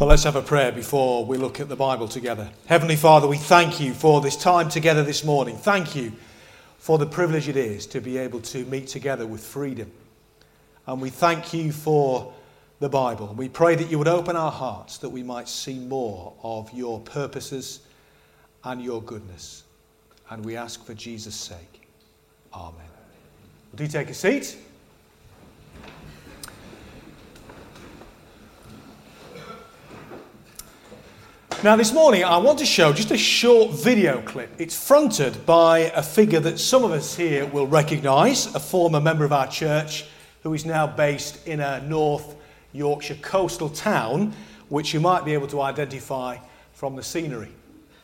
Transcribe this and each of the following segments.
Well, let's have a prayer before we look at the Bible together. Heavenly Father, we thank you for this time together this morning. Thank you for the privilege it is to be able to meet together with freedom. And we thank you for the Bible. We pray that you would open our hearts that we might see more of your purposes and your goodness. And we ask for Jesus' sake. Amen. Do take a seat. Now this morning I want to show just a short video clip. It's fronted by a figure that some of us here will recognise, a former member of our church who is now based in a North Yorkshire coastal town, which you might be able to identify from the scenery.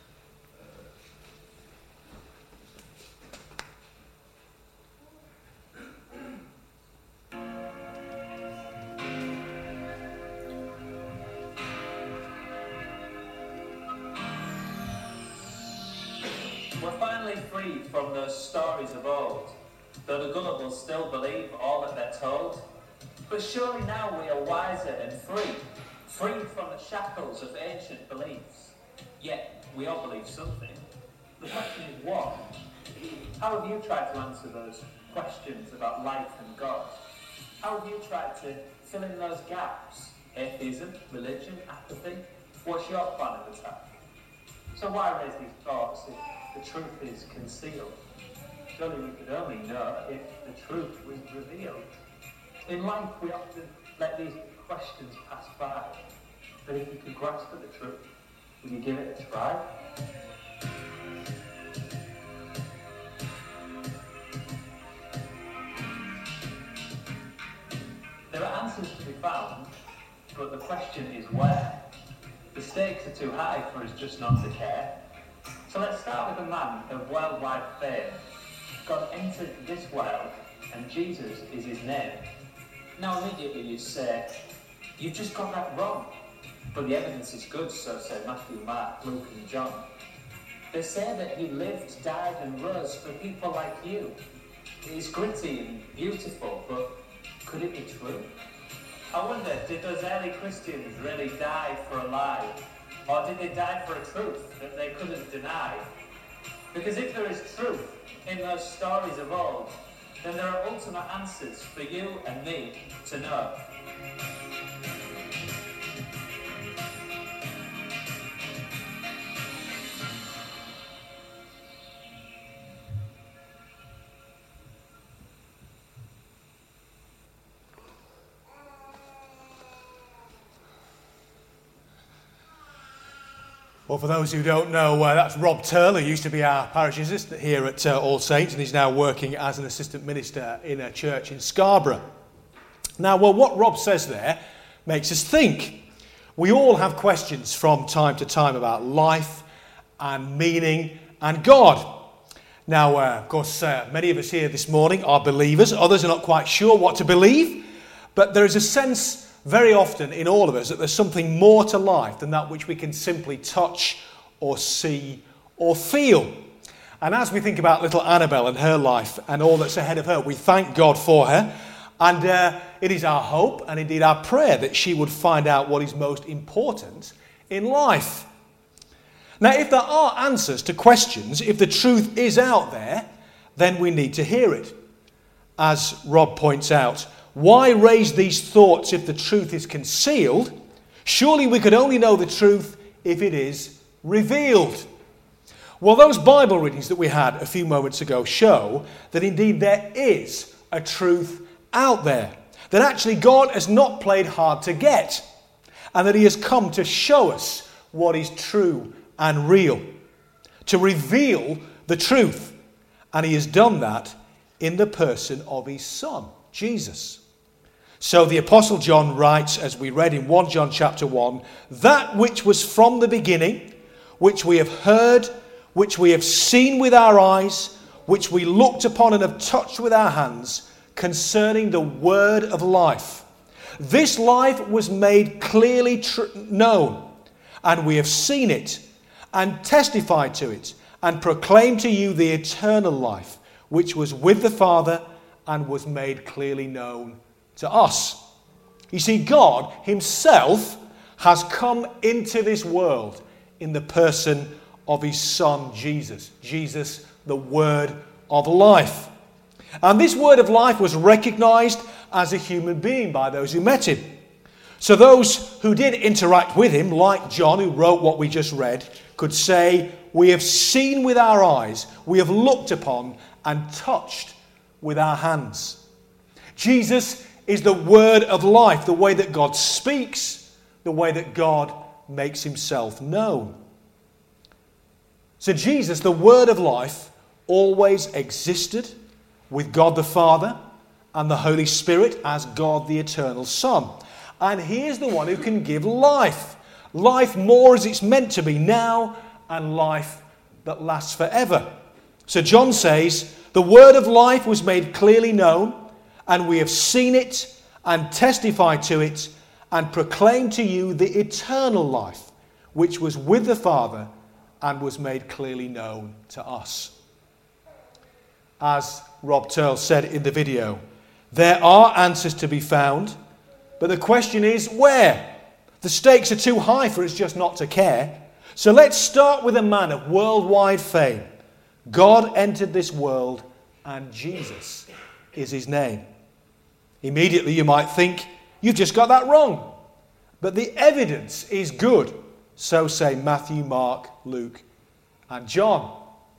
We're finally freed from those stories of old, though the gullible still believe all that they're told. But surely now we are wiser and freed from the shackles of ancient beliefs. Yet we all believe something. The question is what? How have you tried to answer those questions about life and God? How have you tried to fill in those gaps? Atheism, religion, apathy? What's your plan of attack? So why raise these thoughts if the truth is concealed? Surely we could only know if the truth was revealed. In life we often let these questions pass by. But if you could grasp at the truth, would you give it a try? There are answers to be found, but the question is where? The stakes are too high for us just not to care. So let's start with a man of worldwide fame. God entered this world, and Jesus is his name. Now immediately you say, you've just got that wrong. But the evidence is good, so say Matthew, Mark, Luke and John. They say that he lived, died and rose for people like you. It's gritty and beautiful, but could it be true? I wonder, did those early Christians really die for a lie? Or did they die for a truth that they couldn't deny? Because if there is truth in those stories of old, then there are ultimate answers for you and me to know. Well, for those who don't know, that's Rob Turler, who used to be our parish assistant here at All Saints, and he's now working as an assistant minister in a church in Scarborough. Now, what Rob says there makes us think. We all have questions from time to time about life and meaning and God. Now, of course, many of us here this morning are believers. Others are not quite sure what to believe, but there is a sense very often in all of us that there's something more to life than that which we can simply touch or see or feel. And as we think about little Annabelle and her life and all that's ahead of her, we thank God for her. And it is our hope and indeed our prayer that she would find out what is most important in life. Now, if there are answers to questions, if the truth is out there, then we need to hear it. As Rob points out, why raise these thoughts if the truth is concealed? Surely we could only know the truth if it is revealed. Well, those Bible readings that we had a few moments ago show that indeed there is a truth out there. That actually God has not played hard to get. And that he has come to show us what is true and real. To reveal the truth. And he has done that in the person of his Son, Jesus. So the Apostle John writes, as we read in 1 John chapter 1, that which was from the beginning, which we have heard, which we have seen with our eyes, which we looked upon and have touched with our hands, concerning the word of life. This life was made clearly known, and we have seen it, and testified to it, and proclaimed to you the eternal life, which was with the Father, and was made clearly known to us. You see, God himself has come into this world in the person of his Son, Jesus. Jesus, the Word of life. And this Word of life was recognized as a human being by those who met him. So those who did interact with him, like John, who wrote what we just read, could say, "We have seen with our eyes, we have looked upon and touched with our hands." Jesus is the Word of life, the way that God speaks, the way that God makes himself known. So Jesus, the Word of life, always existed with God the Father and the Holy Spirit as God the Eternal Son. And he is the one who can give life. Life more as it's meant to be now, and life that lasts forever. So John says, "The Word of life was made clearly known, and we have seen it and testified to it and proclaimed to you the eternal life, which was with the Father and was made clearly known to us." As Rob Turl said in the video, there are answers to be found, but the question is where? The stakes are too high for us just not to care. So let's start with a man of worldwide fame. God entered this world and Jesus is his name. Immediately you might think, you've just got that wrong. But the evidence is good. So say Matthew, Mark, Luke and John.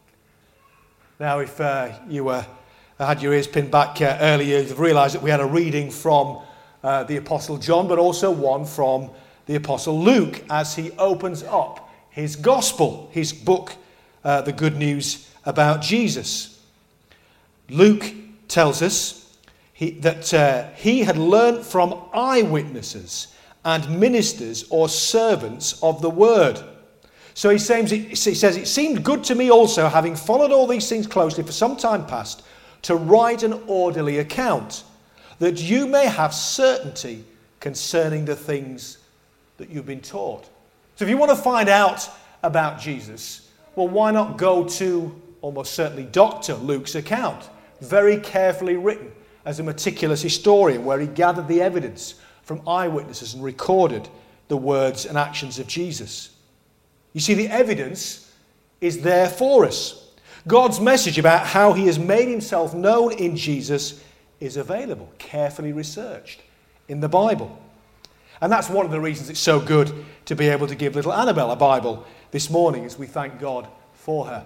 Now if you had your ears pinned back earlier, you've realised that we had a reading from the Apostle John, but also one from the Apostle Luke as he opens up his gospel, his book, the good news about Jesus. Luke tells us that he had learnt from eyewitnesses and ministers or servants of the word. So he says, "It seemed good to me also, having followed all these things closely for some time past, to write an orderly account, that you may have certainty concerning the things that you've been taught." So if you want to find out about Jesus, well, why not go to almost certainly Dr. Luke's account, very carefully written as a meticulous historian, where he gathered the evidence from eyewitnesses and recorded the words and actions of Jesus. You see, the evidence is there for us. God's message about how he has made himself known in Jesus is available, carefully researched in the Bible. And that's one of the reasons it's so good to be able to give little Annabelle a Bible this morning as we thank God for her.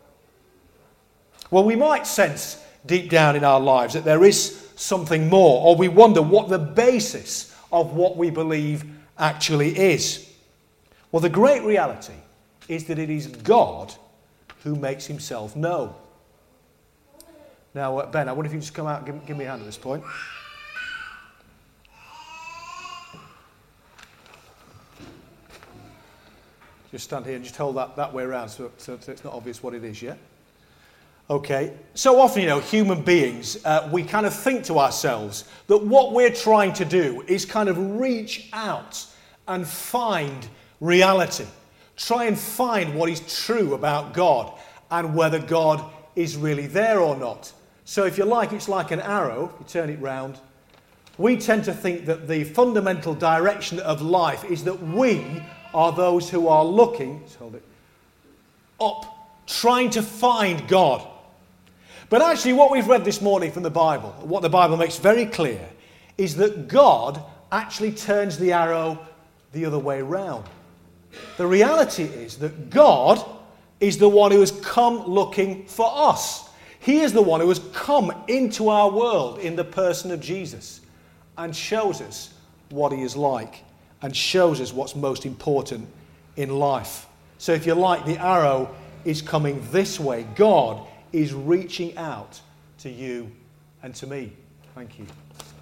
Well, we might sense deep down in our lives that there is something more, or we wonder what the basis of what we believe actually is. Well, the great reality is that it is God who makes himself known. Now, Ben, I wonder if you just come out and give me a hand at this point. Just stand here and just hold that way around so it's not obvious what it is yet. Okay, so often, human beings, we kind of think to ourselves that what we're trying to do is kind of reach out and find reality. Try and find what is true about God and whether God is really there or not. So if you like, it's like an arrow, you turn it round. We tend to think that the fundamental direction of life is that we are those who are looking, let's hold it, up, trying to find God. But actually what we've read this morning from the Bible, what the Bible makes very clear, is that God actually turns the arrow the other way round. The reality is that God is the one who has come looking for us. He is the one who has come into our world in the person of Jesus and shows us what he is like and shows us what's most important in life. So if you like, the arrow is coming this way. God is reaching out to you and to me. Thank you.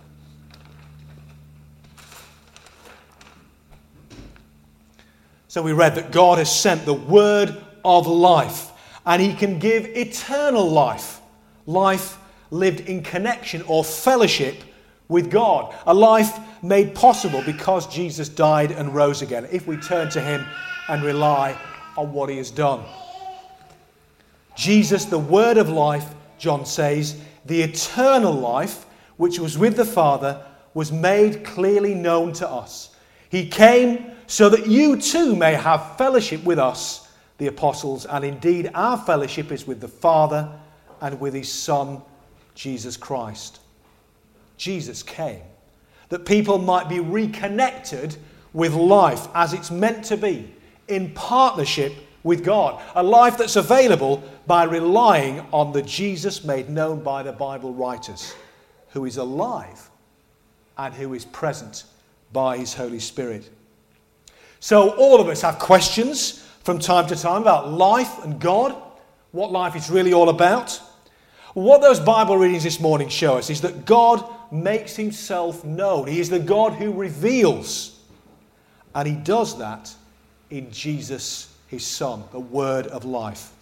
So we read that God has sent the word of life, and he can give eternal life. Life lived in connection or fellowship with God. A life made possible because Jesus died and rose again, if we turn to him and rely on what he has done. Jesus, the word of life, John says, the eternal life, which was with the Father, was made clearly known to us. He came so that you too may have fellowship with us, the apostles, and indeed our fellowship is with the Father and with his Son, Jesus Christ. Jesus came that people might be reconnected with life as it's meant to be, in partnership with God. A life that's available by relying on the Jesus made known by the Bible writers, who is alive and who is present by his Holy Spirit. So all of us have questions from time to time about life and God, what life is really all about. What those Bible readings this morning show us is that God makes himself known. He is the God who reveals. And he does that in Jesus, his Son, the Word of life.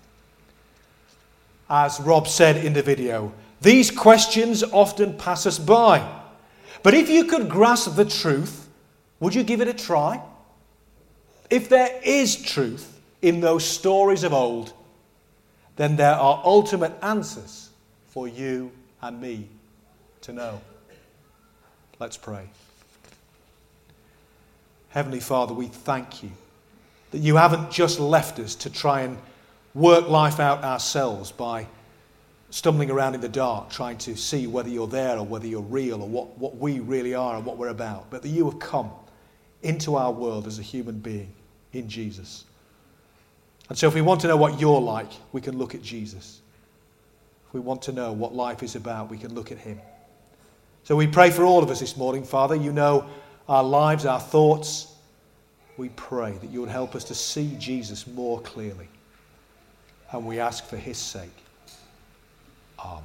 As Rob said in the video, these questions often pass us by. But if you could grasp the truth, would you give it a try? If there is truth in those stories of old, then there are ultimate answers for you and me to know. Let's pray. Heavenly Father, we thank you that you haven't just left us to try and work life out ourselves by stumbling around in the dark, trying to see whether you're there or whether you're real or what we really are and what we're about, but that you have come into our world as a human being in Jesus. And so if we want to know what you're like, we can look at Jesus. If we want to know what life is about, we can look at him. So we pray for all of us this morning, Father. You know our lives, our thoughts. We pray that you would help us to see Jesus more clearly. And we ask for his sake. Amen.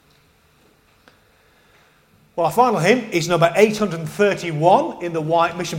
Well, our final hymn is number 831 in the White Mission